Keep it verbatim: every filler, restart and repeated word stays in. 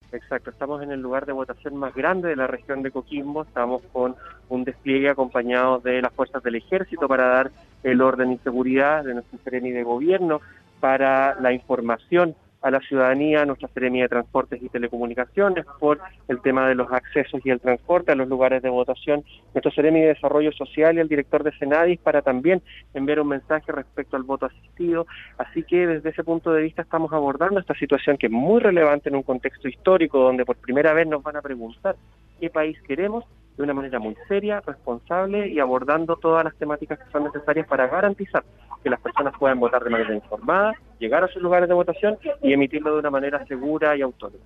Exacto, estamos en el lugar de votación más grande de la región de Coquimbo, estamos con un despliegue acompañado de las fuerzas del ejército para dar el orden y seguridad, de nuestra Seremi de Gobierno para la información a la ciudadanía, nuestra Seremi de Transportes y Telecomunicaciones por el tema de los accesos y el transporte a los lugares de votación, nuestra Seremi de Desarrollo Social y el director de Senadis para también enviar un mensaje respecto al voto asistido. Así que desde ese punto de vista estamos abordando esta situación que es muy relevante en un contexto histórico donde por primera vez nos van a preguntar qué país queremos de una manera muy seria, responsable y abordando todas las temáticas que son necesarias para garantizar que las personas puedan votar de manera informada, llegar a sus lugares de votación y emitirlo de una manera segura y autónoma.